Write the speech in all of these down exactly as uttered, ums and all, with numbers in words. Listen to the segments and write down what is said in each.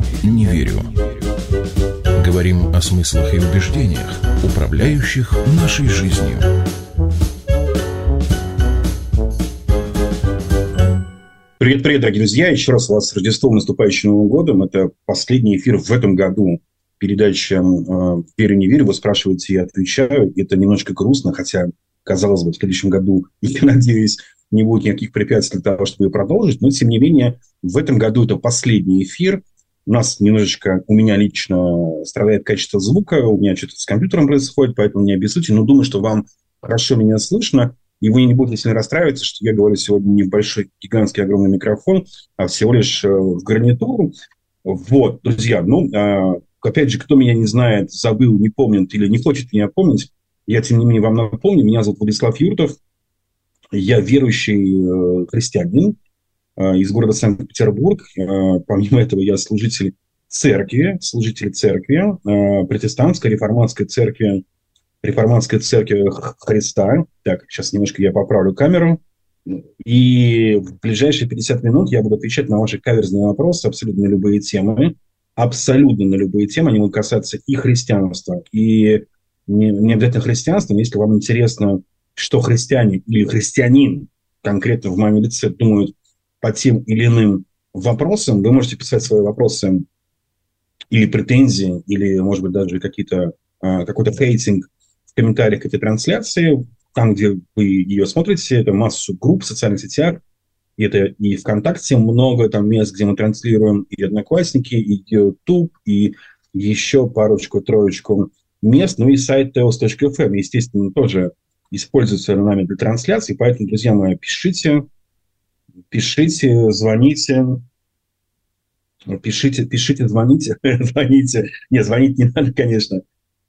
не верю». Говорим о смыслах и убеждениях, управляющих нашей жизнью. Привет-привет, дорогие друзья. Еще раз вас с Рождеством, наступающим Новым годом. Это последний эфир в этом году. Передача э, «Верю, не верю». Вы спрашиваете, я отвечаю. Это немножко грустно, хотя, казалось бы, в следующем году, я надеюсь, не будет никаких препятствий для того, чтобы продолжить. Но, тем не менее, в этом году это последний эфир. У нас немножечко, у меня лично страдает качество звука. У меня что-то с компьютером происходит, поэтому не обессудьте. Но думаю, что вам хорошо меня слышно. И вы не будете сильно расстраиваться, что я говорю сегодня не в большой, гигантский, огромный микрофон, а всего лишь в гарнитуру. Вот, друзья, ну, опять же, кто меня не знает, забыл, не помнит или не хочет меня помнить, я, тем не менее, вам напомню. Меня зовут Владислав Юртов. Я верующий христианин из города Санкт-Петербург. Помимо этого, я служитель церкви, служитель церкви, протестантской, реформатской церкви, Реформатской церкви Христа. Так, сейчас немножко я поправлю камеру. И в ближайшие пятьдесят минут я буду отвечать на ваши каверзные вопросы, абсолютно на любые темы. Абсолютно на любые темы. Они будут касаться и христианства, и не, не обязательно христианства. Но если вам интересно, что христиане или христианин, конкретно в моем лице, думают по тем или иным вопросам, вы можете писать свои вопросы или претензии, или, может быть, даже какие-то, какой-то хейтинг в комментариях к этой трансляции, там, где вы ее смотрите, это массу групп в социальных сетях, и это и ВКонтакте много там мест, где мы транслируем, и Одноклассники, и YouTube, и еще парочку-троечку мест, ну и сайт теос точка эф эм, естественно, тоже используется нами для трансляции, поэтому, друзья мои, пишите, пишите, звоните, пишите, пишите, звоните, звоните, нет, звонить не надо, конечно.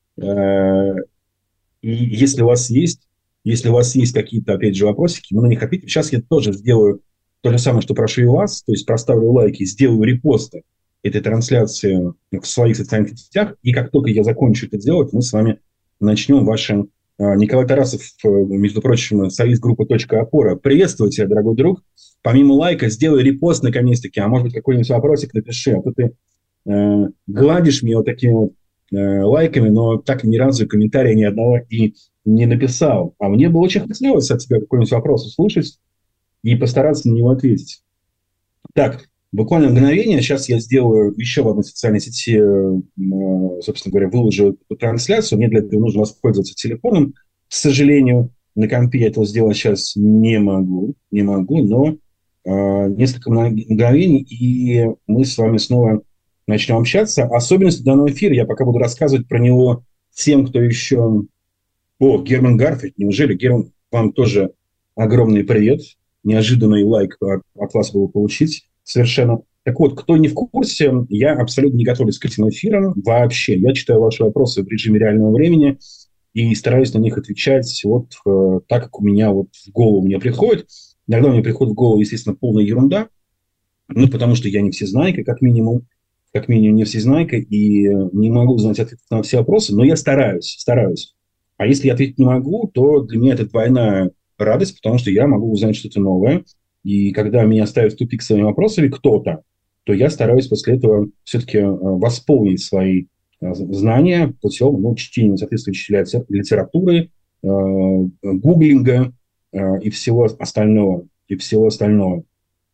И если у вас есть, если у вас есть какие-то, опять же, вопросики, вы на них ответите. Сейчас я тоже сделаю то же самое, что прошу и вас, то есть проставлю лайки, сделаю репосты этой трансляции в своих социальных сетях, и как только я закончу это делать, мы с вами начнем ваши... Николай Тарасов, между прочим, солист группы «Точка опора». Приветствую тебя, дорогой друг. Помимо лайка, сделай репост наконец-таки, а может быть, какой-нибудь вопросик напиши, а то ты э, гладишь меня вот такими вот лайками, но так ни разу комментария ни одного и не написал. А мне было очень хотелось от тебя какой-нибудь вопрос услышать и постараться на него ответить. Так, буквально мгновение. Сейчас я сделаю еще в одной социальной сети, собственно говоря, выложу эту трансляцию. Мне для этого нужно воспользоваться телефоном. К сожалению, на компе я этого сделать сейчас не могу. Не могу, но э, несколько мгновений, и мы с вами снова начнем общаться. Особенность данного эфира, я пока буду рассказывать про него тем, кто еще... О, Герман Гарфельд, неужели, Герман, вам тоже огромный привет. Неожиданный лайк от, от вас было получить совершенно. Так вот, кто не в курсе, я абсолютно не готовлюсь к этим эфирам вообще. Я читаю ваши вопросы в режиме реального времени и стараюсь на них отвечать вот э, так, как у меня вот в голову мне приходит. Иногда мне приходит в голову, естественно, полная ерунда, ну, потому что я не всезнайка, как минимум. как минимум не всезнайка, и не могу знать ответы на все вопросы, но я стараюсь, стараюсь. А если я ответить не могу, то для меня это двойная радость, потому что я могу узнать что-то новое. И когда меня ставят в тупик своими вопросами кто-то, то я стараюсь после этого все-таки восполнить свои знания путем ну, чтения соответствующей литературы, гуглинга и всего остального. И всего остального.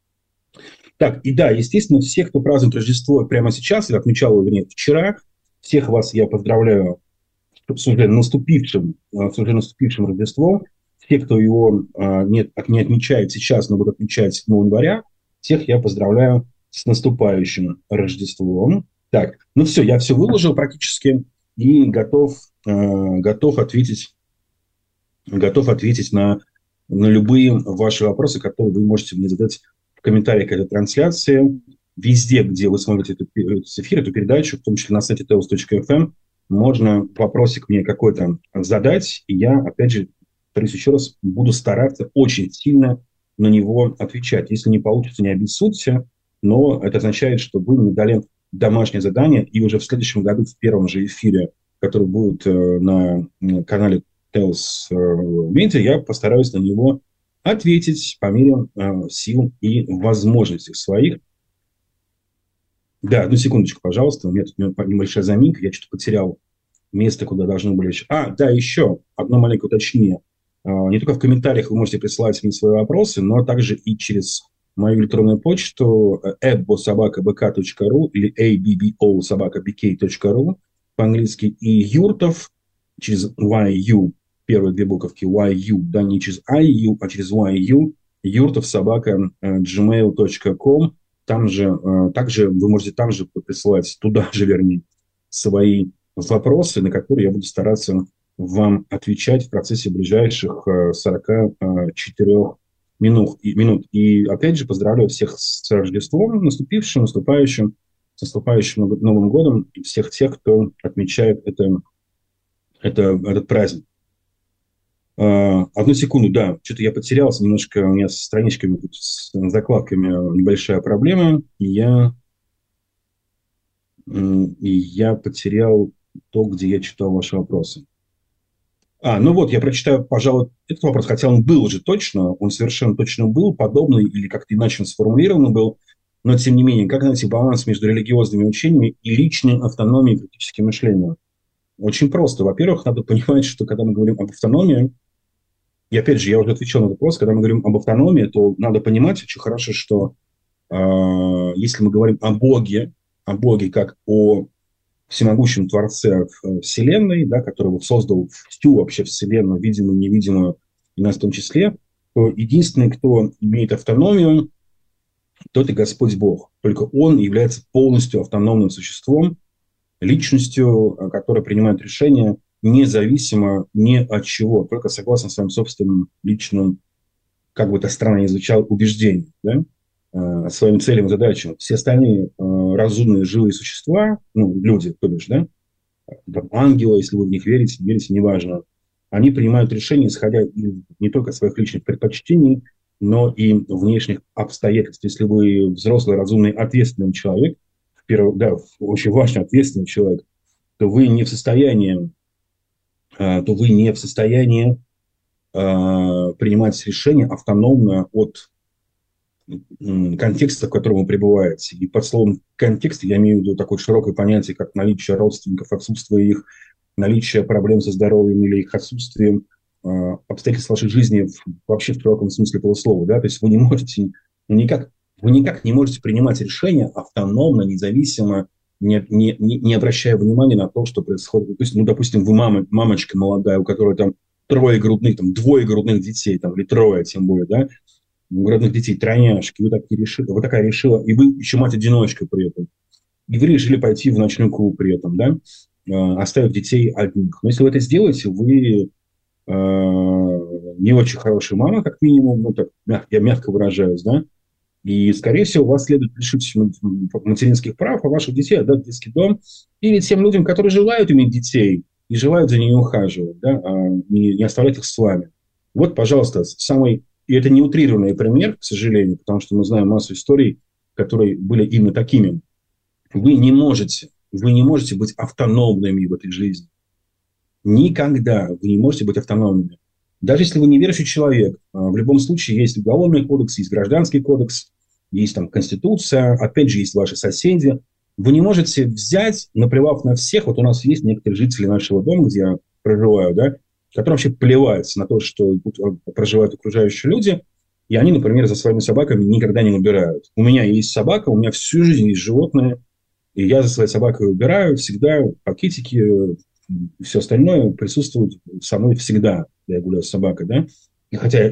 Так, и да, естественно, все, кто празднует Рождество прямо сейчас, или отмечал его, вернее, вчера, всех вас я поздравляю с уже наступившим, с уже наступившим Рождеством. Те, кто его а, не, не отмечает сейчас, но будут отмечать седьмого января, всех я поздравляю с наступающим Рождеством. Так, ну все, я все выложил практически и готов, а, готов ответить, готов ответить на, на любые ваши вопросы, которые вы можете мне задать в комментариях к этой трансляции. Везде, где вы смотрите этот эфир, эту передачу, в том числе на сайте теос точка эф эм, можно вопросик мне какой-то задать, и я, опять же, повторюсь еще раз, буду стараться очень сильно на него отвечать. Если не получится, не обессудьте, но это означает, что вы мне дали домашнее задание, и уже в следующем году, в первом же эфире, который будет на канале Теос Медиа, я постараюсь на него ответить по мере сил и возможностей своих. Да, одну секундочку, пожалуйста. У меня тут небольшая заминка. Я что-то потерял место, куда должны были... А, да, еще одно маленькое уточнение. А, Не только в комментариях вы можете присылать мне свои вопросы, но также и через мою электронную почту эббо собака бэ ка точка ру или эйбибо собака бэ ка точка ру по-английски, и Юртов через уай ю, первые две буковки уай ю, да, не через ай ю, а через уай ю, юртов собака джи мейл точка ком. Там же, э, также вы можете там же присылать, туда же, вернее, свои вопросы, на которые я буду стараться вам отвечать в процессе ближайших э, сорока четырёх минут. И, минут. И опять же поздравляю всех с Рождеством, наступившим, наступающим, с наступающим Новым годом и всех тех, кто отмечает это, это, этот праздник. Uh, одну секунду, да, что-то я потерялся немножко, у меня с страничками, тут, с закладками небольшая проблема, и я, и я потерял то, где я читал ваши вопросы. А, ну вот, я прочитаю, пожалуй, этот вопрос, хотя он был уже точно, он совершенно точно был, подобный или как-то иначе он сформулирован был, но тем не менее, как найти баланс между религиозными учениями и личной автономией и критическим мышлением? Очень просто. Во-первых, надо понимать, что когда мы говорим об автономии, и опять же, я уже отвечал на этот вопрос, когда мы говорим об автономии, то надо понимать очень хорошо, что э, если мы говорим о Боге, о Боге как о всемогущем Творце Вселенной, да, который создал всю вообще Вселенную, видимую, невидимую, и нас в том числе, то единственный, кто имеет автономию, то это Господь Бог. Только Он является полностью автономным существом, личностью, которая принимает решения независимо ни от чего, только согласно своим собственным личным, как бы это странно ни звучало, убеждениям, да, э, своим целям и задачам. Все остальные э, разумные живые существа, ну, люди, то бишь, да, ангелы, если вы в них верите, не верите, неважно, они принимают решения, исходя из не только своих личных предпочтений, но и внешних обстоятельств. Если вы взрослый, разумный, ответственный человек, первый, да, очень важный, ответственный человек, то вы не в состоянии то вы не в состоянии э, принимать решения автономно от э, контекста, в котором вы пребываете. И под словом контекст я имею в виду такое широкое понятие, как наличие родственников, отсутствие их, наличие проблем со здоровьем или их отсутствием, э, обстоятельств вашей жизни в, вообще в широком смысле полуслова. Да? То есть вы не можете никак, вы никак не можете принимать решения автономно, независимо, Не, не, не обращая внимания на то, что происходит. То есть, ну, допустим, вы мама, мамочка молодая, у которой там трое грудных, там двое грудных детей, там, или трое, тем более, да, грудных детей, тройняшки, вы, так и решили, вы такая решила, и вы еще мать-одиночка при этом. И вы решили пойти в ночной клуб при этом, да, оставив детей одних. Но если вы это сделаете, вы э, не очень хорошая мама, как минимум, ну, так, я мягко выражаюсь, да, и, скорее всего, вас следует лишить материнских прав, а ваших детей отдать в детский дом или тем людям, которые желают иметь детей и желают за ними ухаживать, да, а не, не оставлять их с вами. Вот, пожалуйста, самый... И это не утрированный пример, к сожалению, потому что мы знаем массу историй, которые были именно такими. Вы не можете, вы не можете быть автономными в этой жизни. Никогда вы не можете быть автономными. Даже если вы неверующий человек, в любом случае есть уголовный кодекс, есть гражданский кодекс, есть там конституция, опять же, есть ваши соседи. Вы не можете взять, наплевав на всех, вот у нас есть некоторые жители нашего дома, где я проживаю, да, которым вообще плевать на то, что тут проживают окружающие люди, и они, например, за своими собаками никогда не убирают. У меня есть собака, у меня всю жизнь есть животные, и я за своей собакой убираю всегда, пакетики, все остальное присутствует со мной всегда, когда я гуляю с собакой, да. И хотя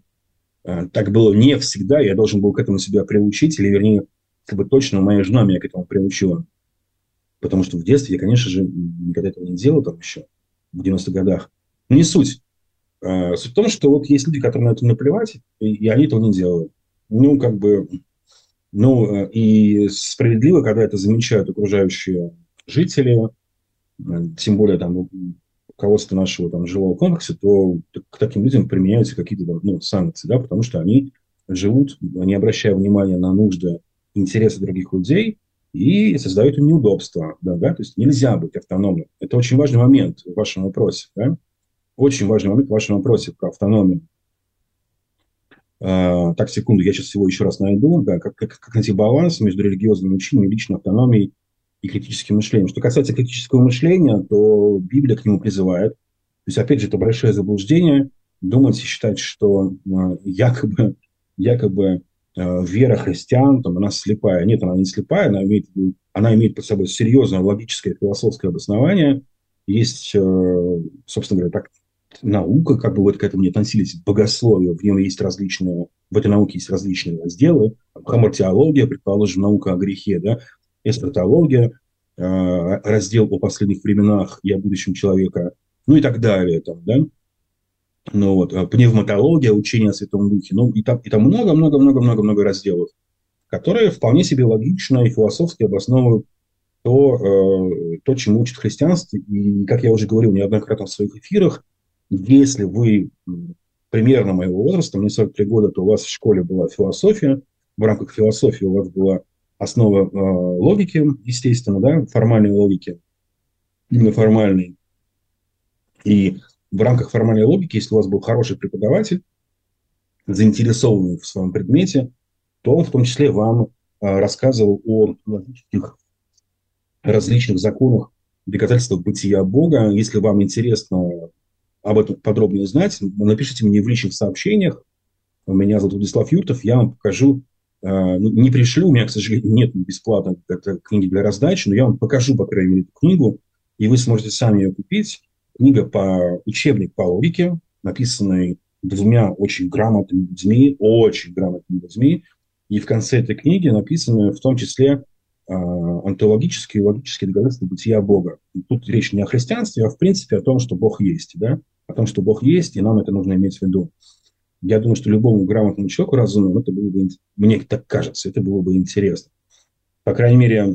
так было не всегда, я должен был к этому себя приучить, или, вернее, как бы точно моя жена меня к этому приучила. Потому что в детстве я, конечно же, никогда этого не делал там еще, в девяностых годах. Но не суть. Суть в том, что вот есть люди, которым на это наплевать, и, и они этого не делают. Ну, как бы, ну, и справедливо, когда это замечают окружающие жители, тем более там руководство нашего там, жилого комплекса, то к таким людям применяются какие-то ну, санкции, да, потому что они живут, не обращая внимания на нужды, интересы других людей и создают им неудобства. Да, да? То есть нельзя быть автономным. Это очень важный момент в вашем вопросе. Да? Очень важный момент в вашем вопросе про автономию. А, так, секунду, я сейчас его еще раз найду. Да, как, как, как найти баланс между религиозным учением, личной автономией и критическим мышлением. Что касается критического мышления, то Библия к нему призывает. То есть, опять же, это большое заблуждение думать и считать, что э, якобы, якобы э, вера христиан, там, она слепая. Нет, она не слепая, она имеет, она имеет под собой серьезное логическое философское обоснование. Есть, э, собственно говоря, так, наука, как бы вы к этому не относились, богословие, в нем есть различные, в этой науке есть различные разделы, хамартиология, предположим, наука о грехе, да, эсхатология, раздел о последних временах и о будущем человека, ну и так далее, там, да, ну вот, пневматология, учение о Святом Духе, ну и там, и там много-много-много-много-много разделов, которые вполне себе логично и философски обосновывают то, то, чему учит христианство. И, как я уже говорил неоднократно в своих эфирах, если вы примерно моего возраста, мне сорок три года, то у вас в школе была философия, в рамках философии у вас была основа э, логики, естественно, да, формальной логики, именно формальной. И в рамках формальной логики, если у вас был хороший преподаватель, заинтересованный в своем предмете, то он в том числе вам э, рассказывал о различных, различных законах доказательствах бытия Бога. Если вам интересно об этом подробнее узнать, напишите мне в личных сообщениях. Меня зовут Владислав Юртов, я вам покажу, э, не пришлю, у меня, к сожалению, нет бесплатно книги для раздачи, но я вам покажу, по крайней мере, эту книгу, и вы сможете сами ее купить. Книга по учебник по логике, написанный двумя очень грамотными людьми, очень грамотными людьми, и в конце этой книги написаны в том числе э, онтологические и логические доказательства бытия Бога. И тут речь не о христианстве, а в принципе о том, что Бог есть, да? О том, что Бог есть, и нам это нужно иметь в виду. Я думаю, что любому грамотному человеку разумному это было бы, мне так кажется, это было бы интересно. По крайней мере,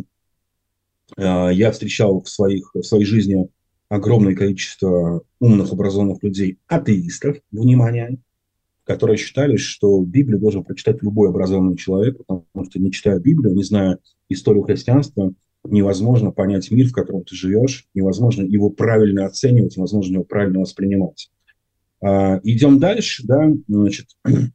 я встречал в, своих, в своей жизни огромное количество умных, образованных людей, атеистов, внимание, которые считали, что Библию должен прочитать любой образованный человек, потому что, не читая Библию, не зная историю христианства, невозможно понять мир, в котором ты живешь, невозможно его правильно оценивать, невозможно его правильно воспринимать. Идем дальше, да, значит,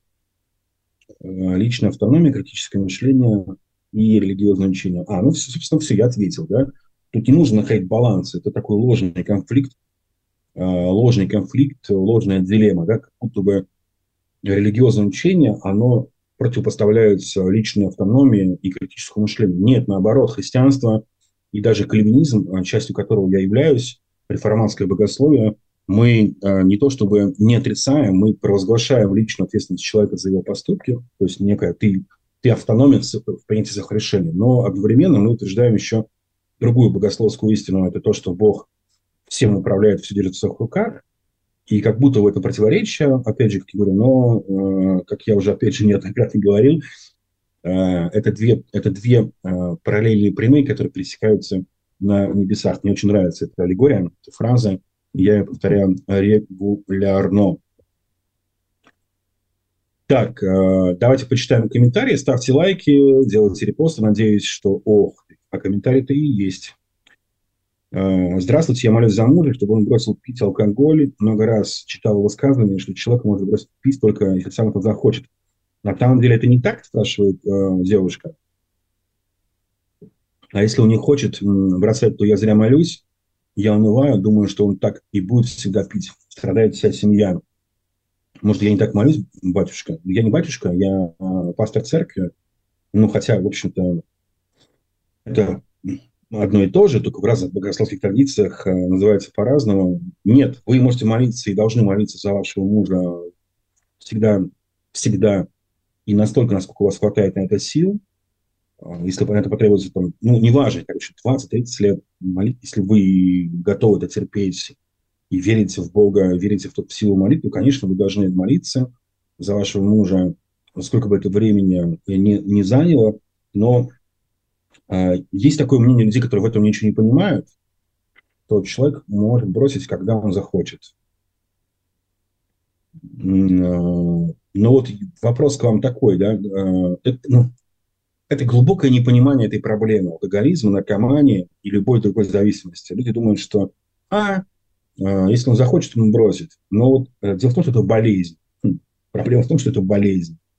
личная автономия, критическое мышление и религиозное учение. А, ну, собственно, все, я ответил, да. Тут не нужно находить баланс, это такой ложный конфликт, ложный конфликт, ложная дилемма, да, как будто бы религиозное учение, оно противопоставляется личной автономии и критическому мышлению. Нет, наоборот, христианство и даже кальвинизм, частью которого я являюсь, реформатское богословие, мы э, не то чтобы не отрицаем, мы провозглашаем личную ответственность человека за его поступки, то есть некая ты, ты автономен в принятии своих решений, но одновременно мы утверждаем еще другую богословскую истину, это то, что Бог всем управляет, все держит в своих руках, и как будто в это противоречие, опять же, как я говорю, но, э, как я уже, опять же, неоднократно говорил, э, это две, это две э, параллельные прямые, которые пересекаются на небесах. Мне очень нравится эта аллегория, эта фраза. Я ее повторяю регулярно. Так, давайте почитаем комментарии. Ставьте лайки, делайте репосты. Надеюсь, что... Ох, а комментарии-то и есть. Здравствуйте, я молюсь за мужа, чтобы он бросил пить алкоголь. Много раз читал высказывание, что человек может бросить пить только если сам это захочет. На самом деле это не так, спрашивает э, девушка. А если он не хочет бросать, то я зря молюсь. Я унываю, думаю, что он так и будет всегда пить. Страдает вся семья. Может, я не так молюсь, батюшка? Я не батюшка, я э, пастор церкви. Ну, хотя, в общем-то, это одно и то же, только в разных богословских традициях э, называется по-разному. Нет, вы можете молиться и должны молиться за вашего мужа всегда, всегда и настолько, насколько у вас хватает на это сил. Если на это потребуется, там, ну, неважно, короче, двадцать-тридцать лет, молитесь, если вы готовы это терпеть и верите в Бога, верите в ту силу молитвы, конечно, вы должны молиться за вашего мужа, сколько бы это времени не, не заняло, но э, есть такое мнение людей, которые в этом ничего не понимают, то человек может бросить, когда он захочет. Но вот вопрос к вам такой, да, это, ну, это глубокое непонимание этой проблемы, алкоголизма, наркомании и любой другой зависимости. Люди думают, что, а, если он захочет, он бросит. Но вот дело в том, что это болезнь. Хм. Проблема в том, что это болезнь.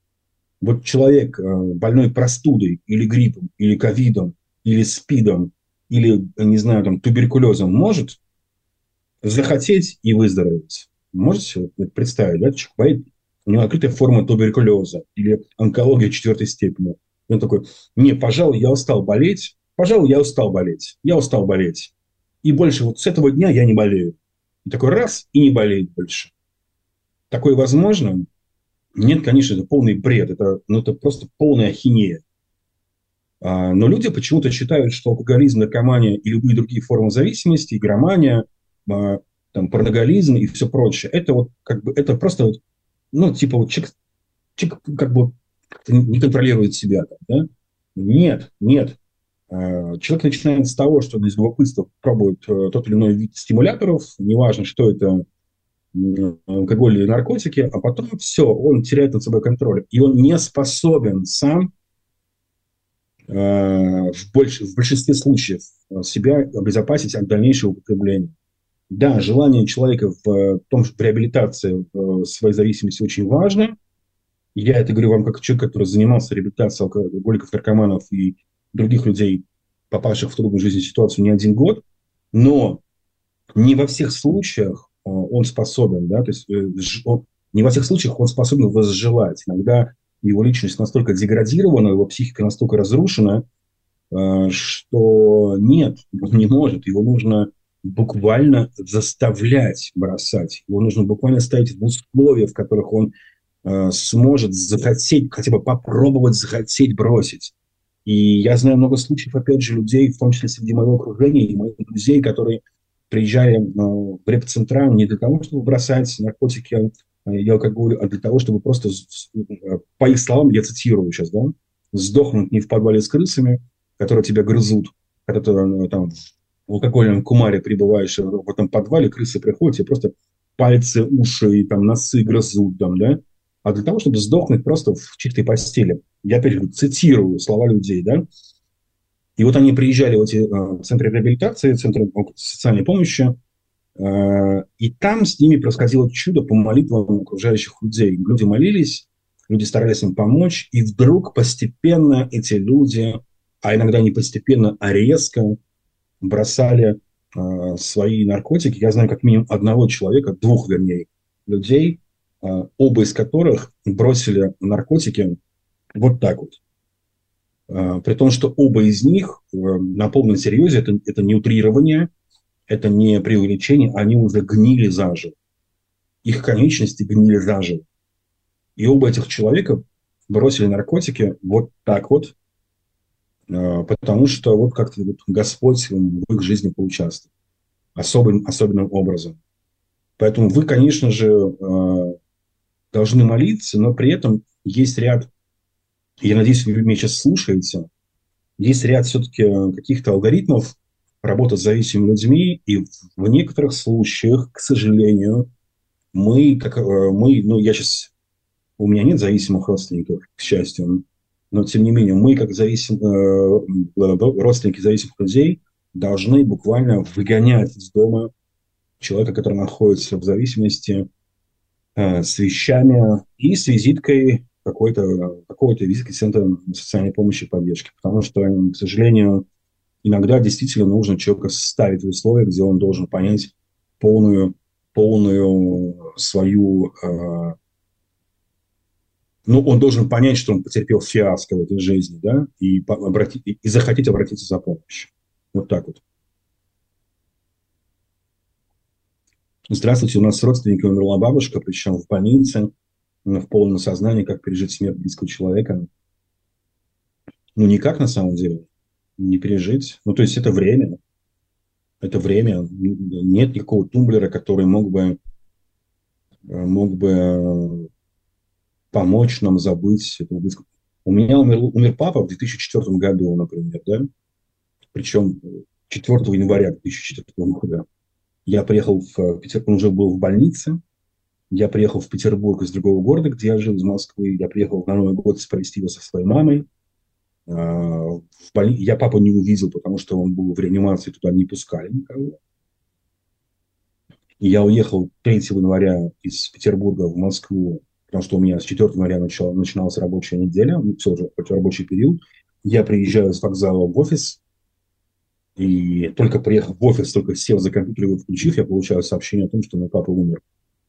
Вот человек, э, больной простудой или гриппом, или ковидом, или спидом, или, не знаю, там, туберкулезом, может захотеть и выздороветь. Можете вот представить, да, человек болеет, у него открытая форма туберкулеза или онкология четвертой степени. И он такой: не, пожалуй, я устал болеть, пожалуй, я устал болеть, я устал болеть. И больше вот с этого дня я не болею. И такой раз, и не болеет больше. Такое возможно? Нет, конечно, это полный бред, это, ну, это просто полная ахинея. А, но люди почему-то считают, что алкоголизм, наркомания и любые другие формы зависимости, игромания, а, там, порноголизм и все прочее, это вот как бы это просто вот, ну, типа вот человек, человек как бы как-то не контролирует себя. Да? Нет, нет. А, человек начинает с того, что он из любопытства пробует а, тот или иной вид стимуляторов, неважно, что это, алкоголь или наркотики, а потом все, он теряет над собой контроль. И он не способен сам э, в, больш, в большинстве случаев себя обезопасить от дальнейшего употребления. Да, желание человека в том, что реабилитация своей зависимости очень важно. Я это говорю вам как человек, который занимался реабилитацией алкоголиков, наркоманов и других людей, попавших в трудную жизненную ситуацию, не один год. Но не во всех случаях он способен, да, то есть он, не во всех случаях он способен возжелать. Иногда его личность настолько деградирована, его психика настолько разрушена, что нет, он не может. Его нужно буквально заставлять бросать. Его нужно буквально ставить в условия, в которых он сможет захотеть, хотя бы попробовать захотеть бросить. И я знаю много случаев, опять же, людей, в том числе среди моего окружения и моих друзей, которые приезжали в реп-центра не для того, чтобы бросать наркотики и алкоголь, а для того, чтобы просто, по их словам, я цитирую сейчас, да, сдохнуть не в подвале с крысами, которые тебя грызут, когда ты там в алкогольном кумаре пребываешь в этом подвале, крысы приходят, тебе просто пальцы, уши и там носы грызут, там, да, а для того, чтобы сдохнуть просто в чистой постели. Я опять же цитирую слова людей, да. И вот они приезжали в эти э, центры реабилитации, центры социальной помощи, э, и там с ними происходило чудо по молитвам окружающих людей. Люди молились, люди старались им помочь, и вдруг постепенно эти люди, а иногда не постепенно, а резко бросали э, свои наркотики. Я знаю как минимум одного человека, двух, вернее, людей, э, оба из которых бросили наркотики вот так вот. При том, что оба из них на полном серьезе, это, это не утрирование, это не преувеличение, они уже гнили заживо. Их конечности гнили заживо. И оба этих человека бросили наркотики вот так вот, потому что вот как-то вот Господь в их жизни поучаствовал особым, особенным образом. Поэтому вы, конечно же, должны молиться, но при этом есть ряд, я надеюсь, вы меня сейчас слушаете, есть ряд все-таки каких-то алгоритмов работы с зависимыми людьми, и в некоторых случаях, к сожалению, мы, как мы, ну, я сейчас, у меня нет зависимых родственников, к счастью, но, тем не менее, мы, как зависим, родственники зависимых людей, должны буквально выгонять из дома человека, который находится в зависимости, с вещами и с визиткой какой-то, какой-то визиткой центра социальной помощи и поддержки. Потому что, к сожалению, иногда действительно нужно человека ставить в условия, где он должен понять полную, полную свою... Э, ну, он должен понять, что он потерпел фиаско в этой жизни, да, и, обрати, и захотеть обратиться за помощью. Вот так вот. Здравствуйте, у нас с родственниками умерла бабушка, причем в больнице, в полном сознании, как пережить смерть близкого человека. Ну, никак на самом деле не пережить. Ну, то есть это время. Это время. Нет никакого тумблера, который мог бы, мог бы помочь нам забыть этого близкого. У меня умер, умер папа в две тысячи четвёртом году, например, да? Причем четвёртого января две тысячи четвёртого года. Я приехал в Петербург, он уже был в больнице. Я приехал в Петербург из другого города, где я жил, из Москвы. Я приехал на Новый год провести его со своей мамой. В боли... Я папу не увидел, потому что он был в реанимации, туда не пускали никого. И я уехал третьего января из Петербурга в Москву потому что у меня с четвёртого января начала, начиналась рабочая неделя, ну, все уже, рабочий период. Я приезжаю с вокзала в офис, и только приехав в офис, только сев за компьютер, его включив, я получаю сообщение о том, что мой папа умер.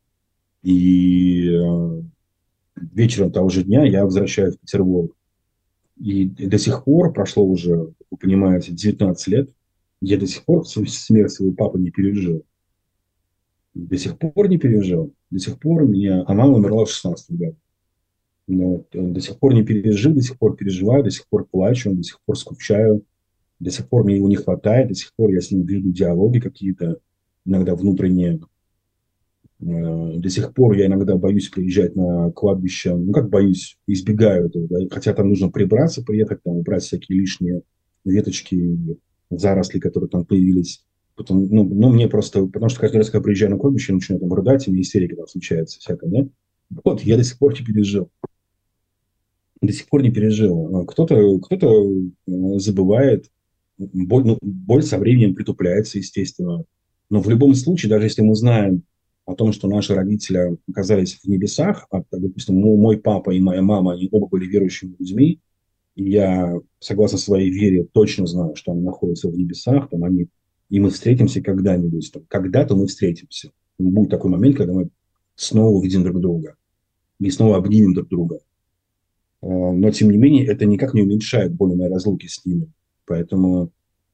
И э, вечером того же дня я возвращаюсь в Петербург. И до сих пор, прошло уже, вы понимаете, девятнадцать лет, я до сих пор смерть своего папы не пережил. До сих пор не пережил. До сих пор меня... А мама умерла в шестнадцатом году. Но до сих пор не пережил, до сих пор переживаю, до сих пор плачу, до сих пор скучаю, до сих пор мне его не хватает, до сих пор я с ним веду диалоги какие-то, иногда внутренние. До сих пор я иногда боюсь приезжать на кладбище. Ну, как боюсь, избегаю этого. Да? Хотя там нужно прибраться, приехать, там, убрать всякие лишние веточки, заросли, которые там появились. Потом, ну, ну, мне просто... Потому что каждый раз, когда приезжаю на кладбище, я начинаю там рыдать, и мне истерика там случается всякая, да? Вот, я до сих пор не пережил. До сих пор не пережил. Кто-то, кто-то забывает. Боль, ну, боль со временем притупляется, естественно. Но в любом случае, даже если мы знаем о том, что наши родители оказались в небесах, а, допустим, мой папа и моя мама, они оба были верующими людьми, и я, согласно своей вере, точно знаю, что они находятся в небесах, там они, и мы встретимся когда-нибудь, там, когда-то мы встретимся. Будет такой момент, когда мы снова увидим друг друга и снова обнимем друг друга. Но, тем не менее, это никак не уменьшает боль моей разлуки с ними. Поэтому,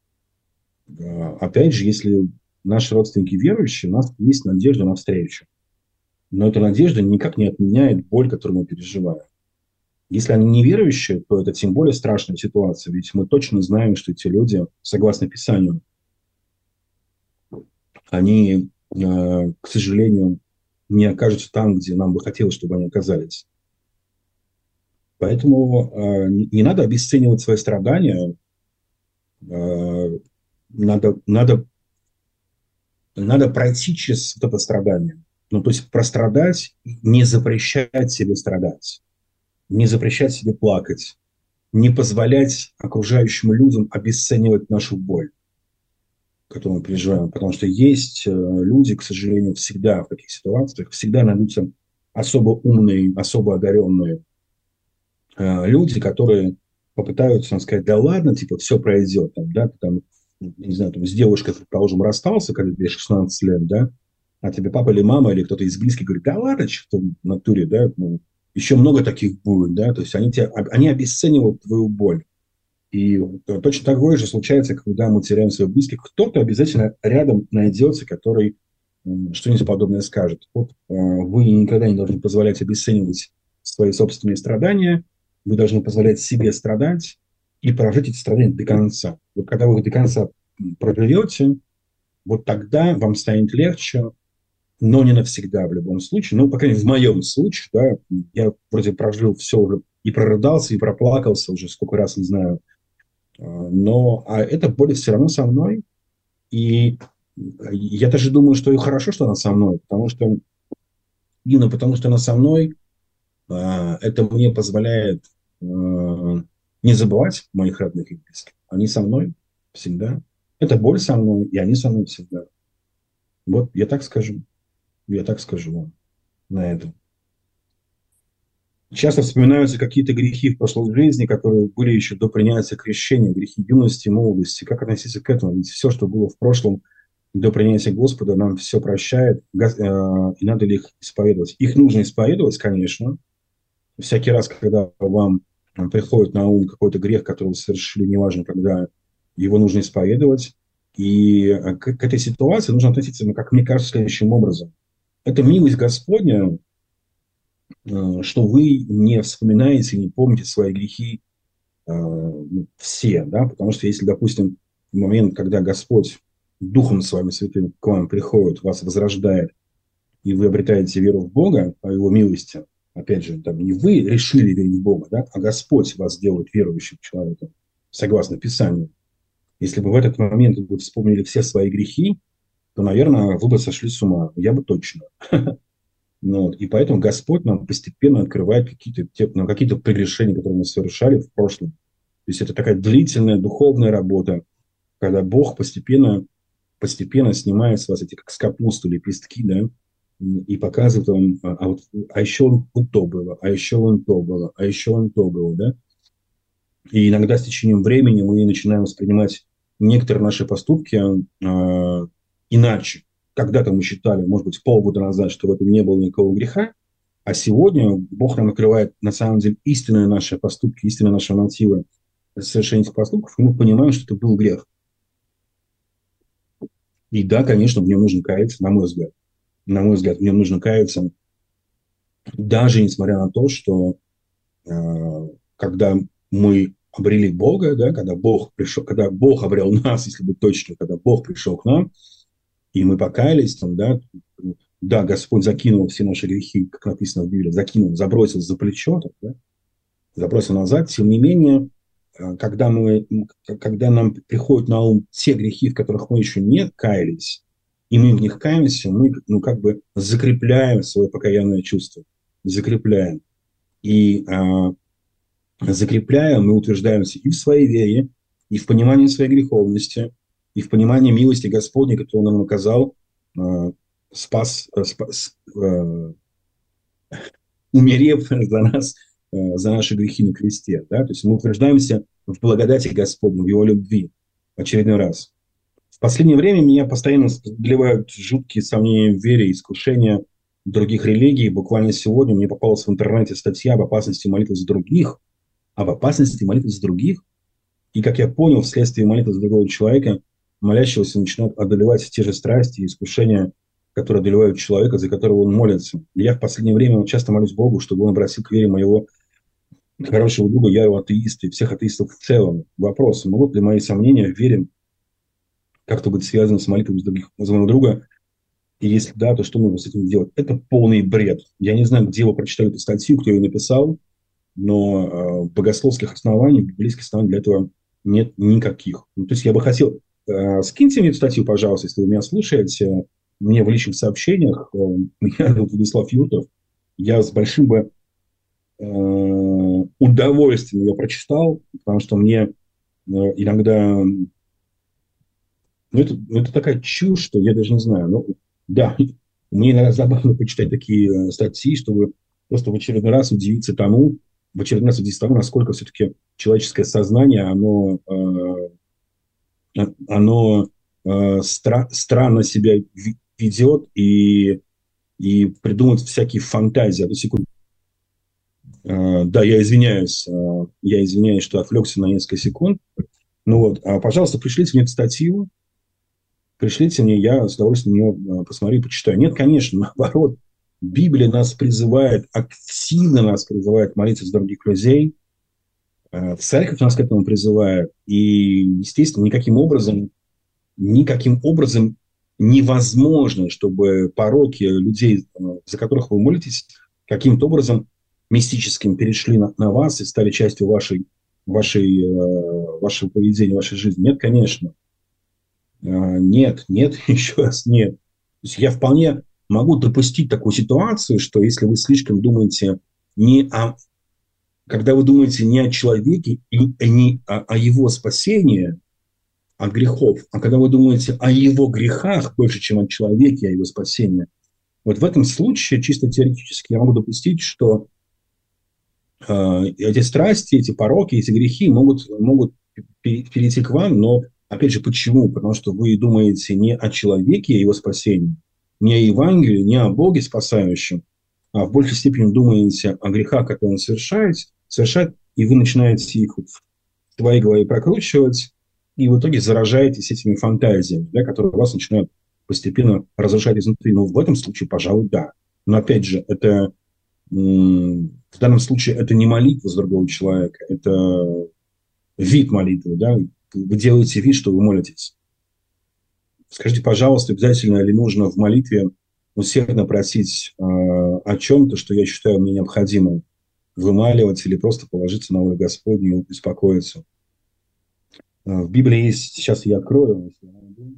опять же, если наши родственники верующие, у нас есть надежда на встречу. Но эта надежда никак не отменяет боль, которую мы переживаем. Если они не верующие, то это тем более страшная ситуация. Ведь мы точно знаем, что эти люди, согласно Писанию, они, к сожалению, не окажутся там, где нам бы хотелось, чтобы они оказались. Поэтому не надо обесценивать свои страдания. Надо, надо Надо пройти через вот это страдание. Ну, то есть прострадать, не запрещать себе страдать, не запрещать себе плакать, не позволять окружающим людям обесценивать нашу боль, которую мы переживаем. Потому что есть люди, к сожалению, всегда в таких ситуациях, всегда найдутся особо умные, особо одаренные люди, которые попытаются нам сказать: да ладно, типа, все пройдет, там, да, там, не знаю, там, с девушкой, предположим, расстался, когда тебе шестнадцать лет, да, а тебе папа или мама или кто-то из близких говорит: да ладно, что в натуре, да, ну, еще много таких будет, да, то есть они, тебя, они обесценивают твою боль. И точно такое же случается, когда мы теряем своих близких. Кто-то обязательно рядом найдется, который что-нибудь подобное скажет. Вот вы никогда не должны позволять обесценивать свои собственные страдания, вы должны позволять себе страдать и прожить эти страдания до конца. Вот когда вы их до конца проживете, вот тогда вам станет легче, но не навсегда в любом случае. Ну, по крайней мере, в моем случае, да, я вроде прожил все уже, и прорыдался, и проплакался уже сколько раз, не знаю. Но а эта боль все равно со мной. И я даже думаю, что и хорошо, что она со мной, потому что, именно потому что она со мной, это мне позволяет не забывать моих родных и близких. Они со мной всегда. Это боль со мной, и они со мной всегда. Вот я так скажу. Я так скажу вам на это. Часто вспоминаются какие-то грехи в прошлой жизни, которые были еще до принятия крещения, грехи юности и молодости. Как относиться к этому? Ведь все, что было в прошлом до принятия Господа, нам все прощает, и надо ли их исповедовать? Их нужно исповедовать, конечно. Всякий раз, когда вам приходит на ум какой-то грех, который вы совершили, неважно когда, его нужно исповедовать. И к, к этой ситуации нужно относиться, ну, как мне кажется, следующим образом. Это милость Господня, что вы не вспоминаете, не помните свои грехи все, да, потому что если, допустим, в момент, когда Господь Духом Своим Святым к вам приходит, вас возрождает, и вы обретаете веру в Бога по Его милости, опять же, там не вы решили верить в Бога, да, а Господь вас делает верующим человеком, согласно Писанию. Если бы в этот момент вы вспомнили все свои грехи, то, наверное, вы бы сошли с ума. Я бы точно. Ну, и поэтому Господь нам постепенно открывает какие-то, те, ну, какие-то прегрешения, которые мы совершали в прошлом. То есть это такая длительная духовная работа, когда Бог постепенно, постепенно снимает с вас эти, как с капусты, лепестки, да, и показывает вам, а, а, вот, а еще он вот то было, а еще он то было, а еще он то было, да? И иногда с течением времени мы начинаем воспринимать некоторые наши поступки э, иначе. Когда-то мы считали, может быть, полгода назад, что в этом не было никакого греха, а сегодня Бог нам открывает на самом деле истинные наши поступки, истинные наши мотивы совершения этих поступков, и мы понимаем, что это был грех. И да, конечно, мне нужно каяться, на мой взгляд. На мой взгляд, мне нужно каяться, даже несмотря на то, что э, когда мы обрели Бога, да, когда Бог пришел, когда Бог обрел нас, если быть точным, когда Бог пришел к нам, и мы покаялись, там, да, да, Господь закинул все наши грехи, как написано в Библии, закинул, забросил за плечо, так, да, забросил назад. Тем не менее, когда, мы, когда нам приходят на ум те грехи, в которых мы еще не каялись, и мы в них каемся, мы, ну, как бы закрепляем свое покаянное чувство, закрепляем. И а, закрепляя, мы утверждаемся и в своей вере, и в понимании своей греховности, и в понимании милости Господней, которую Он нам оказал, э, спас, э, спас э, умерев за нас, э, за наши грехи на кресте. Да? То есть мы утверждаемся в благодати Господней, в Его любви в очередной раз. В последнее время меня постоянно одолевают жуткие сомнения в вере, искушения других религий. Буквально сегодня мне попалась в интернете статья об опасности молитвы за других, об опасности молитвы за других. И, как я понял, вследствие молитвы за другого человека, молящегося начинают одолевать те же страсти и искушения, которые одолевают человека, за которого он молится. И я в последнее время часто молюсь Богу, чтобы он обратил к вере моего хорошего друга, я его атеист, и всех атеистов в целом. Вопрос, могут ли мои сомнения в вере как-то быть связаны с молитвой за, других, за моего друга? И если да, то что нужно с этим делать? Это полный бред. Я не знаю, где вы прочитали эту статью, кто ее написал, но э, богословских оснований, библейских оснований для этого нет никаких. Ну, то есть я бы хотел... Э, скиньте мне эту статью, пожалуйста, если вы меня слушаете. Мне в личных сообщениях. Э, меня зовут Владислав Юртов. Я с большим бы э, удовольствием ее прочитал, потому что мне э, иногда... Ну, это, это такая чушь, что я даже не знаю. Ну, да, мне иногда забавно почитать такие статьи, чтобы просто в очередной раз удивиться тому, в очередной раз удивиться тому, насколько все-таки человеческое сознание, оно, э, оно э, стра- странно себя ведет и, и придумывает всякие фантазии. Одну секунду. Э, да, я извиняюсь, э, я извиняюсь, что отвлекся на несколько секунд. Ну вот, а, пожалуйста, пришлите мне эту статью. Пришлите мне, я с удовольствием ее посмотрю и почитаю. Нет, конечно, наоборот. Библия нас призывает, активно нас призывает молиться за других людей. Церковь нас к этому призывает. И, естественно, никаким образом, никаким образом невозможно, чтобы пороки людей, за которых вы молитесь, каким-то образом мистическим перешли на, на вас и стали частью вашей, вашей, вашего поведения, вашей жизни. Нет, конечно. Нет, нет, еще раз нет. То есть я вполне могу допустить такую ситуацию, что если вы слишком думаете не о... Когда вы думаете не о человеке и не о, о его спасении от грехов, а когда вы думаете о его грехах больше, чем о человеке, о его спасении, вот в этом случае, чисто теоретически, я могу допустить, что э, эти страсти, эти пороки, эти грехи могут, могут перейти к вам, но опять же, почему? Потому что вы думаете не о человеке и о его спасении, не о Евангелии, не о Боге спасающем, а в большей степени думаете о грехах, которые он совершает, совершает, и вы начинаете их в своей голове прокручивать, и в итоге заражаетесь этими фантазиями, да, которые вас начинают постепенно разрушать изнутри. Но в этом случае, пожалуй, да. Но опять же, это в данном случае это не молитва за другого человека, это вид молитвы, да. Вы делаете вид, что вы молитесь. Скажите, пожалуйста, обязательно ли нужно в молитве усердно просить э, о чем-то, что я считаю мне необходимым, вымаливать или просто положиться на волю Господню и успокоиться. Э, в Библии есть, сейчас я открою, если я найду,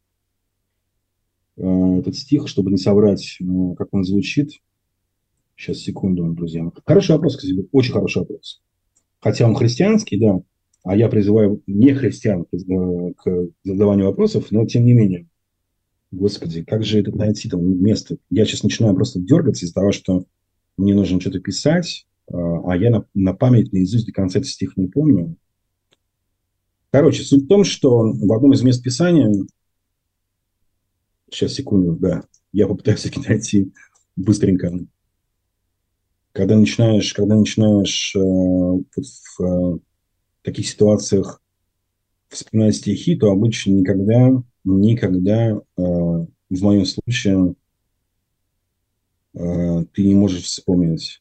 э, этот стих, чтобы не соврать, э, как он звучит. Сейчас, секунду, друзья. Хороший вопрос, кстати, очень хороший вопрос. Хотя он христианский, да, а я призываю не христиан к задаванию вопросов, но тем не менее. Господи, как же это найти там место? Я сейчас начинаю просто дергаться из-за того, что мне нужно что-то писать, а я на, на память, наизусть до конца этот стих не помню. Короче, суть в том, что в одном из мест Писания, сейчас, секунду, да, я попытаюсь таки найти быстренько. Когда начинаешь, когда начинаешь э, вот в э, таких ситуациях вспоминать стихи, то обычно никогда, никогда, э, в моем случае, э, ты не можешь вспомнить.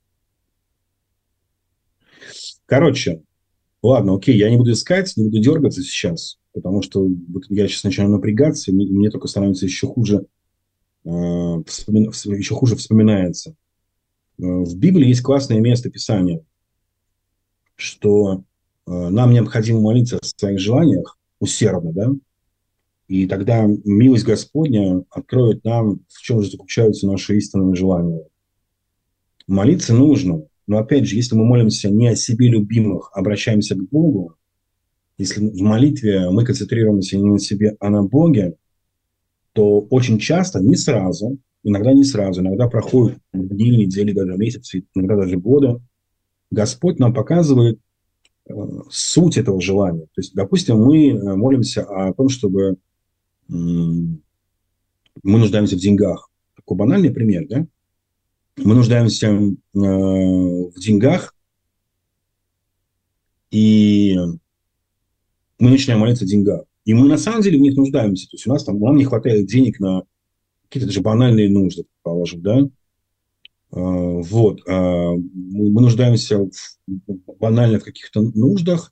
Короче, ладно, окей, я не буду искать, не буду дергаться сейчас, потому что вот я сейчас начинаю напрягаться, и мне, мне только становится еще хуже, э, вспоми- вс- еще хуже вспоминается. Э, в Библии есть классное место Писания, что э, нам необходимо молиться о своих желаниях усердно, да, и тогда милость Господня откроет нам, в чем же заключаются наши истинные желания. Молиться нужно, но опять же, если мы молимся не о себе любимых, обращаемся к Богу, если в молитве мы концентрируемся не на себе, а на Боге, то очень часто, не сразу, иногда не сразу, иногда проходят дни, недели, даже месяцы, иногда даже годы, Господь нам показывает э, суть этого желания. То есть, допустим, мы молимся о том, чтобы м, мы нуждаемся в деньгах. Такой банальный пример, да? Мы нуждаемся э, в деньгах, и мы начинаем молиться о деньгах. И мы на самом деле в них нуждаемся. То есть у нас там нам не хватает денег на какие-то даже банальные нужды, предположим, да. Э, вот. Э, мы, мы нуждаемся в, банально в каких-то нуждах.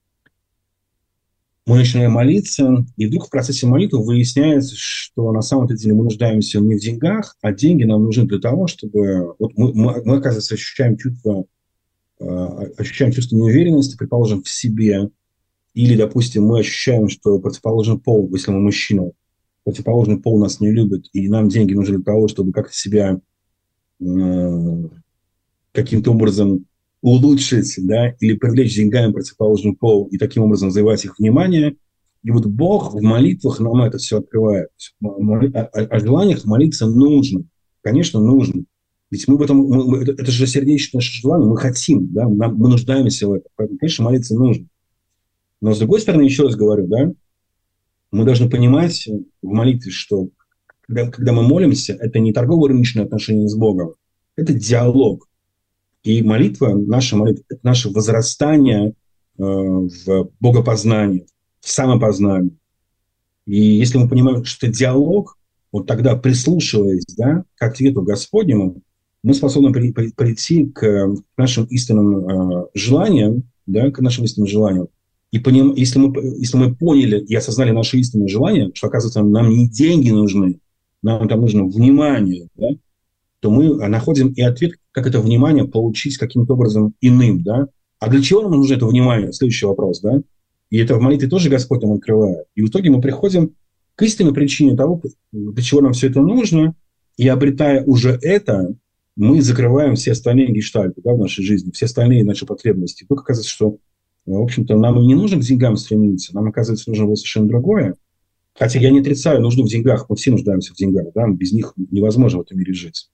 Мы начинаем молиться, и вдруг в процессе молитвы выясняется, что на самом деле мы нуждаемся не в деньгах, а деньги нам нужны для того, чтобы... Вот мы, мы, мы оказывается, ощущаем чувство, э, ощущаем чувство неуверенности, предположим, в себе. Или, допустим, мы ощущаем, что противоположный пол, если мы мужчина, противоположный пол нас не любит, и нам деньги нужны для того, чтобы как-то себя э, каким-то образом улучшить, да, или привлечь деньгами противоположный пол и таким образом завоевать их внимание. И вот Бог в молитвах нам это все открывает. О, о желаниях молиться нужно. Конечно, нужно. Ведь мы в этом, мы, это, это же сердечное наше желание, мы хотим, да, нам, мы нуждаемся в этом. Поэтому, конечно, молиться нужно. Но, с другой стороны, еще раз говорю, да, мы должны понимать в молитве, что когда, когда мы молимся, это не торгово-рыночные отношения с Богом, это диалог. И молитва, наша молитва, это наше возрастание э, в богопознании, в самопознании. И если мы понимаем, что это диалог, вот тогда, прислушиваясь, да, к ответу Господнему, мы способны при, при, прийти к нашим истинным э, желаниям, да, к нашим истинным желаниям. И поним, если, мы, если мы поняли и осознали наши истинные желания, что, оказывается, нам не деньги нужны, нам там нужно внимание, да, то мы находим и ответ, как это внимание получить каким-то образом иным, да. А для чего нам нужно это внимание? Следующий вопрос, да. И это в молитве тоже Господь нам открывает. И в итоге мы приходим к истинной причине того, для чего нам все это нужно, и обретая уже это, мы закрываем все остальные гештальты, да, в нашей жизни, все остальные наши потребности. Только оказывается, что, в общем-то, нам и не нужно к деньгам стремиться, нам, оказывается, нужно было совершенно другое. Хотя я не отрицаю нужду в деньгах, мы все нуждаемся в деньгах, да, без них невозможно в этом мире жить.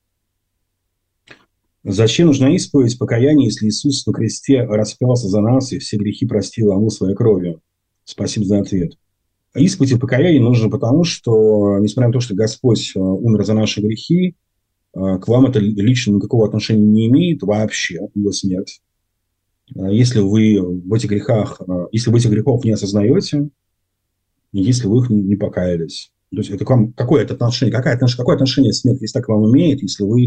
Зачем нужна исповедь, покаяние, если Иисус на кресте распялся за нас и все грехи простил, омыл своей кровью? Спасибо за ответ. Исповедь и покаяние нужно потому, что, несмотря на то, что Господь умер за наши грехи, к вам это лично никакого отношения не имеет вообще, его смерть. Если вы в этих грехах, если вы этих грехов не осознаете, если вы их не покаялись. То есть это к вам, какое это отношение, какое отношение, какое отношение смерть Христа к вам имеет, если вы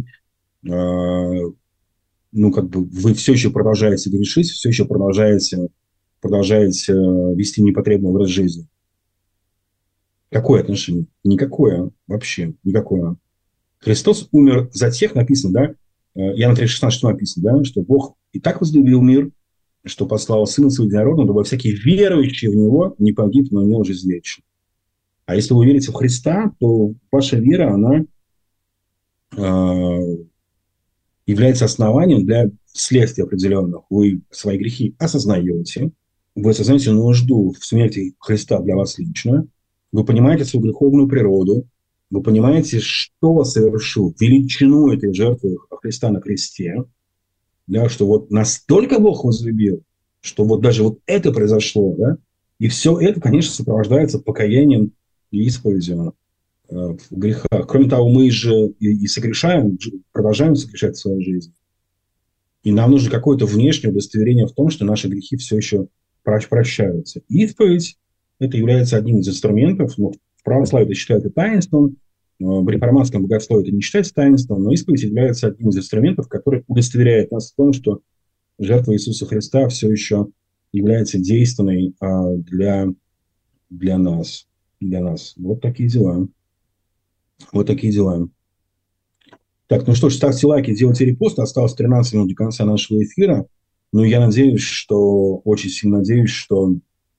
ну, как бы вы все еще продолжаете грешить, все еще продолжаете, продолжаете вести непотребный образ жизни. Какое отношение? Никакое вообще, никакое. Христос умер за тех, написано, да, Иоанна три шестнадцать, что написано, да, что Бог и так возлюбил мир, что послал Сына Своего Единородного, дабы всякий верующий в Него не погиб, но имел жизнь вечную. А если вы верите в Христа, то ваша вера, она э, является основанием для следствий определенных. Вы свои грехи осознаете, вы осознаете нужду в смерти Христа для вас лично, вы понимаете свою греховную природу, Вы понимаете, что совершил, величину этой жертвы Христа на кресте, да, что вот настолько Бог возлюбил, что вот даже вот это произошло, да, и все это, конечно, сопровождается покаянием и исповедью э, в грехах. Кроме того, мы же и, и согрешаем, продолжаем согрешать в своей жизни. И нам нужно какое-то внешнее удостоверение в том, что наши грехи все еще прощаются. Исповедь – это является одним из инструментов. Ну, в православии это считается таинством, в реформатском богословии это не считается таинством, но исповедь является одним из инструментов, который удостоверяет нас в том, что жертва Иисуса Христа все еще является действенной а, для, для нас. Для нас. Вот такие дела. Вот такие дела. Так, ну что ж, ставьте лайки, делайте репосты. Осталось тринадцать минут до конца нашего эфира. Ну, я надеюсь, что, очень сильно надеюсь, что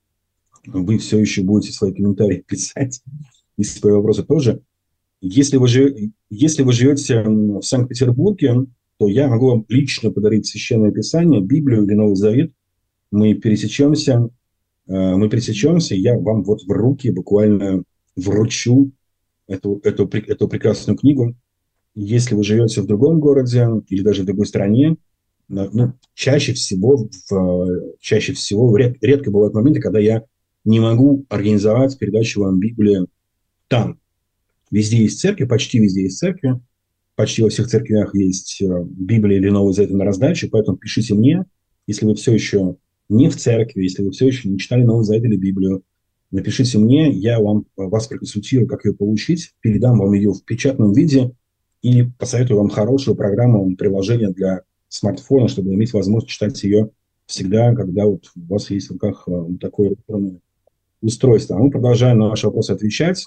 вы все еще будете свои комментарии писать и свои вопросы тоже. Если вы, жив... Если вы живете в Санкт-Петербурге, то я могу вам лично подарить Священное Писание, Библию или Новый Завет. Мы пересечемся, мы пересечемся, и я вам вот в руки буквально вручу эту, эту, эту прекрасную книгу. Если вы живете в другом городе или даже в другой стране, ну, чаще всего, в, чаще всего ред, редко бывают моменты, когда я не могу организовать передачу вам Библии там. Везде есть церкви, почти везде есть церкви, почти во всех церквях есть Библия или Новый Завет на раздаче, поэтому пишите мне, если вы все еще не в церкви, если вы все еще не читали Новый Завет или Библию, напишите мне, я вам, вас проконсультирую, как ее получить, передам вам ее в печатном виде и посоветую вам хорошую программу, приложение для смартфона, чтобы иметь возможность читать ее всегда, когда вот у вас есть в руках такое электронное устройство. А мы продолжаем на ваши вопросы отвечать.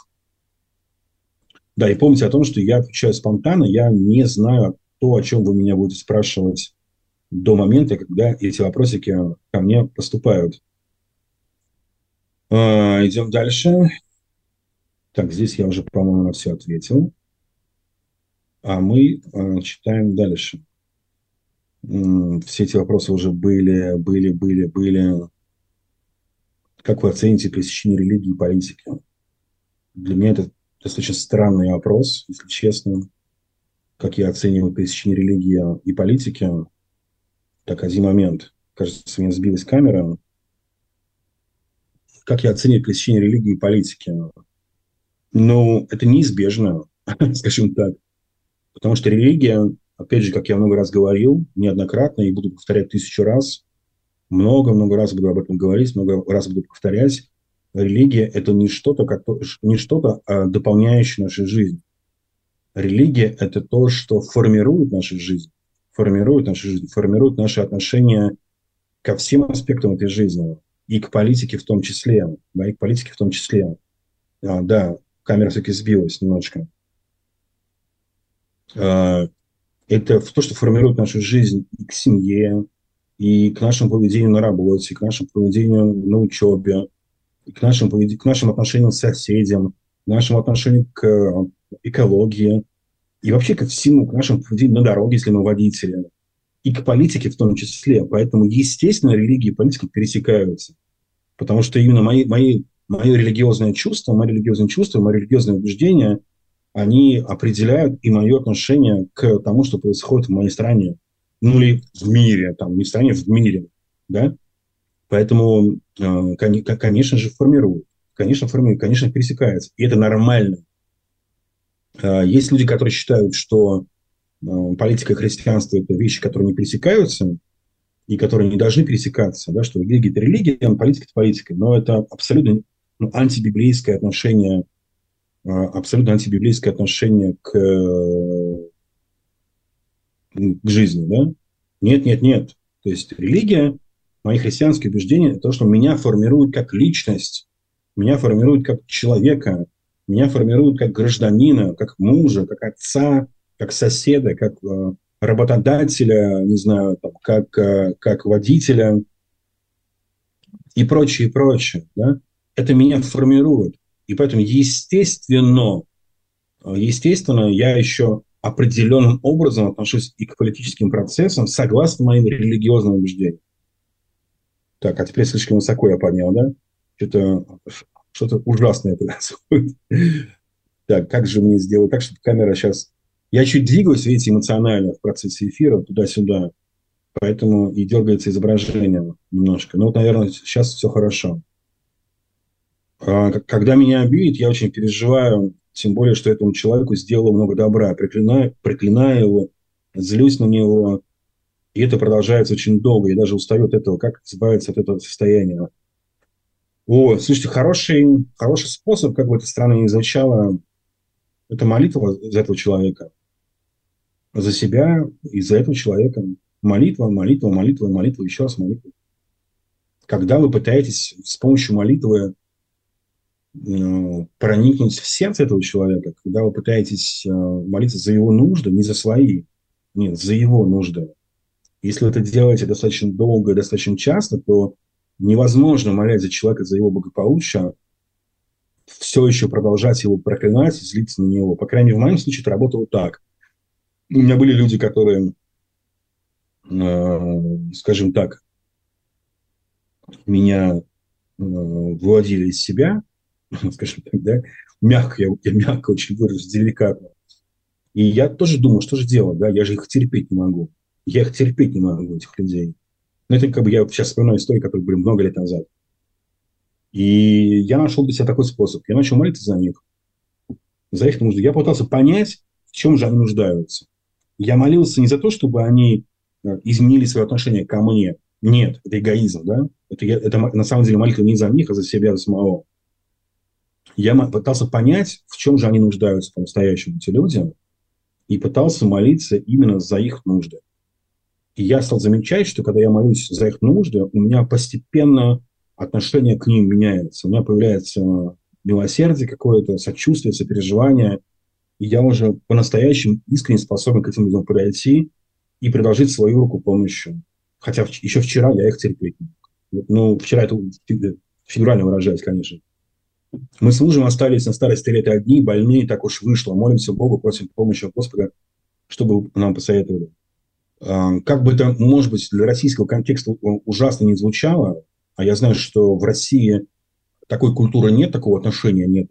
Да, и помните о том, что я отвечаю спонтанно, я не знаю то, о чем вы меня будете спрашивать до момента, когда эти вопросики ко мне поступают. А, идем дальше. Так, здесь я уже, по-моему, на все ответил. А мы а, читаем дальше. Все эти вопросы уже были, были, были, были. Как вы оцените пресечение религии и политики? Для меня это достаточно странный вопрос, если честно. Как я оцениваю пресечение религии и политики? Так, один момент. Кажется, у меня сбилась камера. Как я оцениваю пресечение религии и политики? Ну, это неизбежно, скажем так. Потому что религия, опять же, как я много раз говорил, неоднократно, и буду повторять тысячу раз, много-много раз буду об этом говорить, много раз буду повторять, религия – это не что-то, не что-то, а дополняющее нашу жизнь. Религия – это то, что формирует нашу жизнь, формирует нашу жизнь, формирует наши отношения ко всем аспектам этой жизни, и к политике в том числе, да, и к политике в том числе. А, да, камера все-таки сбилась немножко. А, это то, что формирует нашу жизнь и к семье, и к нашему поведению на работе, и к нашему поведению на учебе, и к нашим, к нашим отношениям с соседям, к нашему отношению к экологии, и вообще ко всему, к нашему поведению на дороге, если мы водители, и к политике в том числе. Поэтому, естественно, религия и политика пересекаются. Потому что именно мои, мои, мои религиозные чувства, мои религиозные чувства, мои религиозные убеждения, они определяют и мое отношение к тому, что происходит в моей стране. Ну, или в мире, там, не в стране, в мире, да? Поэтому, э, конечно же, формируют. Конечно, формируют, конечно, пересекается. И это нормально. Э, есть люди, которые считают, что э, политика и христианство – это вещи, которые не пересекаются, и которые не должны пересекаться, да, что религия – это религия, а политика – это политика. Но это абсолютно ну, антибиблейское отношение, э, абсолютно антибиблейское отношение к, э, к жизни, да? Нет, нет, нет. То есть религия, мои христианские убеждения – это то, что меня формирует как личность, меня формирует как человека, меня формирует как гражданина, как мужа, как отца, как соседа, как э, работодателя, не знаю, там, как, э, как водителя и прочее, и прочее. Да? Это меня формирует. И поэтому, естественно, естественно, я еще определенным образом отношусь и к политическим процессам согласно моим религиозным убеждениям. Так, а теперь слишком высоко я поднял, да? Что-то, что-то ужасное происходит. Так, как же мне сделать так, чтобы камера сейчас... Я чуть двигаюсь, видите, эмоционально в процессе эфира, туда-сюда, поэтому и дергается изображение немножко. Ну, вот, наверное, сейчас все хорошо. А, когда меня обидят, я очень переживаю, тем более, что этому человеку сделало много добра. Проклинаю, проклинаю его, злюсь на него, и это продолжается очень долго. Я даже устаю от этого. Как избавиться от этого состояния? О, слушайте, хороший, хороший способ, как бы эта страна ни звучала, это молитва за этого человека. За себя и за этого человека. Молитва, молитва, молитва, молитва, еще раз молитва. Когда вы пытаетесь с помощью молитвы э, проникнуть в сердце этого человека, когда вы пытаетесь э, молиться за его нужды, не за свои, нет, за его нужды. Если вы это делаете достаточно долго и достаточно часто, то невозможно молять за человека, за его благополучие, все еще продолжать его проклинать, злиться на него. По крайней мере, в моем случае это работало так. У меня были люди, которые, э, скажем так, меня э, выводили из себя, скажем так, да, мягко, я, я мягко очень выражусь, деликатно. И я тоже думал, что же делать, да, я же их терпеть не могу. Я их терпеть не могу, этих людей. Но это как бы я сейчас вспоминаю истории, которые были много лет назад. И я нашел для себя такой способ. Я начал молиться за них, за их нужды. Я пытался понять, в чем же они нуждаются. Я молился не за то, чтобы они изменили свое отношение ко мне. Нет, это эгоизм, да? Это, я, это на самом деле молитва не за них, а за себя, за самого. Я пытался понять, в чем же они нуждаются по-настоящему, эти люди, и пытался молиться именно за их нужды. И я стал замечать, что когда я молюсь за их нужды, у меня постепенно отношение к ним меняется. У меня появляется милосердие какое-то, сочувствие, сопереживание. И я уже по-настоящему искренне способен к этим людям подойти и предложить свою руку помощи. Хотя еще вчера я их терпеть не мог. Ну, вчера это фигурально выражаясь, конечно. Мы с мужем остались на старости лет одни, больные, так уж вышло. Молимся Богу, просим помощи от Господа, чтобы нам посоветовали. Как бы это, может быть, для российского контекста ужасно не звучало, а я знаю, что в России такой культуры нет, такого отношения нет.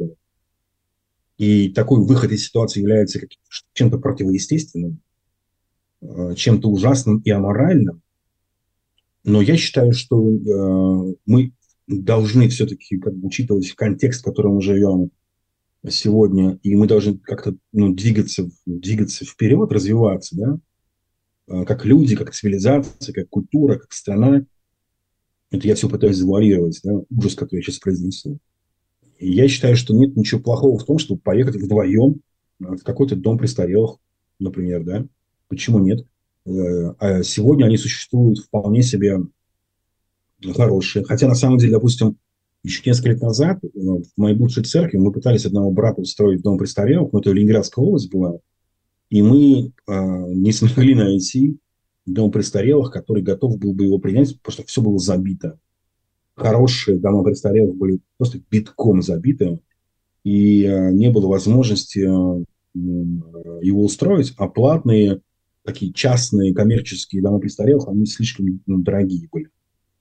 И такой выход из ситуации является чем-то противоестественным, чем-то ужасным и аморальным. Но я считаю, что э, мы должны все-таки как бы учитывать контекст, в котором мы живем сегодня, и мы должны как-то ну, двигаться, двигаться вперед, развиваться, да, как люди, как цивилизация, как культура, как страна. Это я все пытаюсь завуалировать, да, ужас, который я сейчас произнесу. И я считаю, что нет ничего плохого в том, чтобы поехать вдвоем в какой-то дом престарелых, например, да. Почему нет? А сегодня они существуют вполне себе хорошие. Хотя, на самом деле, допустим, еще несколько лет назад в моей бывшей церкви мы пытались одного брата устроить дом престарелых, но это Ленинградская область была, и мы э, не смогли найти дом престарелых, который готов был бы его принять, потому что все было забито. Хорошие дома престарелых были просто битком забиты, и э, не было возможности э, его устроить, а платные такие частные коммерческие дома престарелых, они слишком ну, дорогие были.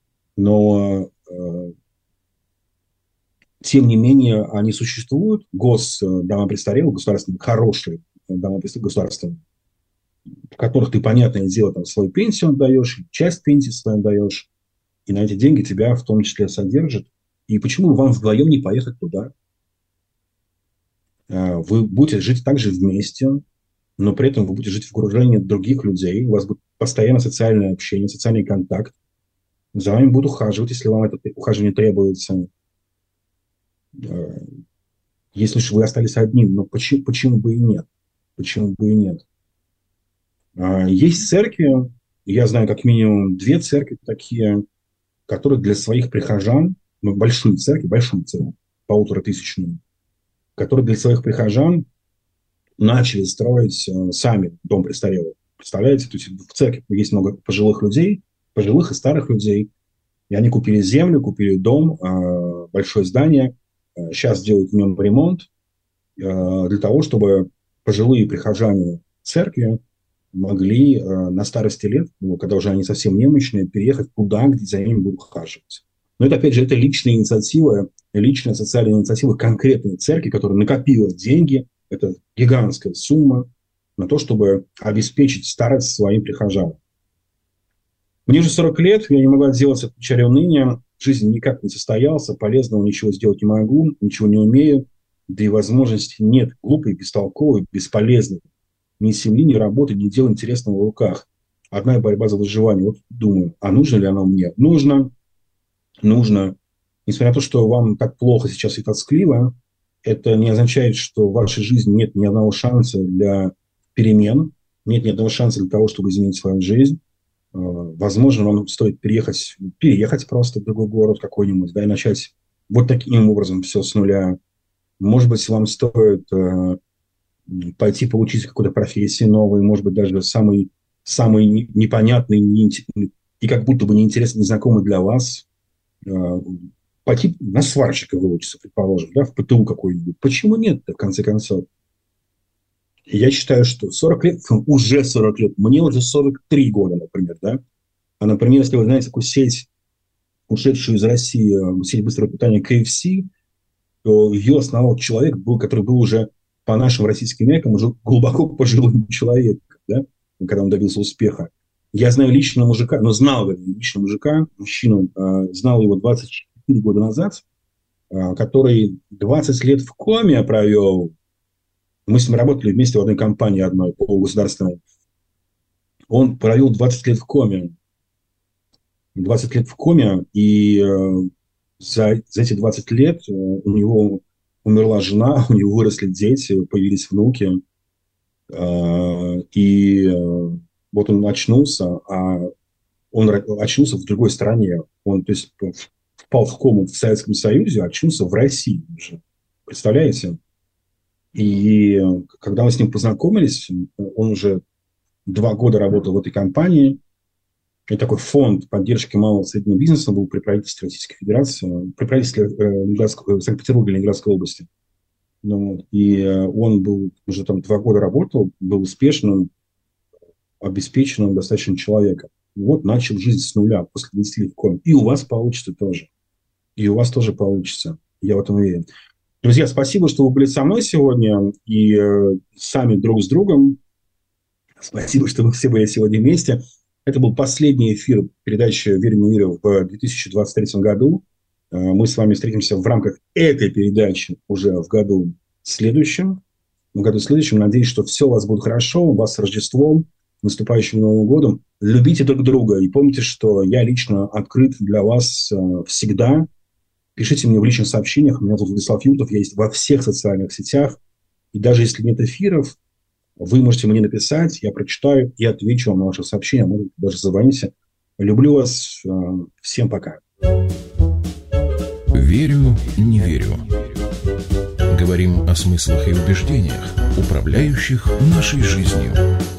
Но, э, тем не менее, они существуют. Госдома престарелых, государственные, хорошие дома престарелых, государственные, в которых ты, понятное дело, там, свою пенсию отдаешь, часть пенсии свою отдаешь, и на эти деньги тебя в том числе содержат. И почему вам вдвоем не поехать туда? Вы будете жить также вместе, но при этом вы будете жить в окружении других людей, у вас будет постоянно социальное общение, социальный контакт. За вами будут ухаживать, если вам это ухаживание требуется. Если же вы остались одним, но почему, почему бы и нет? Почему бы и нет? Есть церкви, я знаю как минимум две церкви такие, которые для своих прихожан, ну, большие церкви, большие церкви, полуторатысячные, которые для своих прихожан начали строить сами дом престарелых. Представляете? То есть в церкви есть много пожилых людей, пожилых и старых людей, и они купили землю, купили дом, большое здание, сейчас делают в нем ремонт для того, чтобы пожилые прихожане церкви могли на старости лет, когда уже они совсем немощные, переехать туда, где за ними будут ухаживать. Но это, опять же, это личная инициатива личная социальная инициатива конкретной церкви, которая накопила деньги, это гигантская сумма, на то, чтобы обеспечить старость своим прихожанам. Мне уже сорок лет, я не могу отделаться от печали уныния, жизнь никак не состоялся, полезного ничего сделать не могу, ничего не умею, да и возможности нет, глупый, бестолковый, бесполезный. Ни семьи, ни работы, ни дела интересного в руках. Одна борьба за выживание. Вот думаю, а нужно ли оно мне? Нужно, нужно. Несмотря на то, что вам так плохо сейчас и тоскливо, это не означает, что в вашей жизни нет ни одного шанса для перемен, нет ни одного шанса для того, чтобы изменить свою жизнь. Возможно, вам стоит переехать, переехать просто в другой город какой-нибудь, да, и начать вот таким образом все с нуля. Может быть, вам стоит э, пойти получить какую-то профессию новую, может быть, даже самый, самый непонятный и как будто бы неинтересный, незнакомый для вас. Э, пойти на сварщика выучиться, предположим, да, в ПТУ какой-нибудь. Почему нет-то, в конце концов? Я считаю, что сорок лет, уже сорок лет, мне уже сорок три года, например, да. А, например, если вы знаете такую сеть, ушедшую из России, сеть быстрого питания кей эф си, то ее основал человек, был, который был уже по нашим российским меркам уже глубоко пожилым человеком, да, когда он добился успеха. Я знаю лично мужика, но знал лично мужика, мужчину, знал его двадцать четыре года назад, который двадцать лет в коме провел. Мы с ним работали вместе в одной компании одной, полугосударственной. Он провел двадцать лет в коме. двадцать лет в коме, и э, за, за эти двадцать лет э, у него умерла жена, у него выросли дети, появились внуки. Э, и э, вот он очнулся, а он очнулся в другой стране. Он, то есть, впал в кому в Советском Союзе, очнулся в России уже. Представляете? И когда мы с ним познакомились, он уже два года работал в этой компании. И такой фонд поддержки малого и среднего бизнеса был при правительстве Российской Федерации, при правительстве э, Санкт-Петербурга и Ленинградской области. Ну, и он был уже там два года работал, был успешным, обеспеченным, достаточным человеком. Вот начал жизнь с нуля после двадцати лет в коме. И у вас получится тоже. И у вас тоже получится. Я в этом уверен. Друзья, спасибо, что вы были со мной сегодня и э, сами друг с другом. Спасибо, что вы все были сегодня вместе. Это был последний эфир передачи «Верь не верю» в две тысячи двадцать третьем году. Э, мы с вами встретимся в рамках этой передачи уже в году следующем. В году следующем. Надеюсь, что все у вас будет хорошо. У вас с Рождеством, наступающим Новым годом. Любите друг друга и помните, что я лично открыт для вас э, всегда. Пишите мне в личных сообщениях. Меня зовут Владислав Юртов. Я есть во всех социальных сетях. И даже если нет эфиров, вы можете мне написать, я прочитаю и отвечу вам на ваши сообщения. Может, даже звоните. Люблю вас. Всем пока. Верю, не верю. Говорим о смыслах и убеждениях, управляющих нашей жизнью.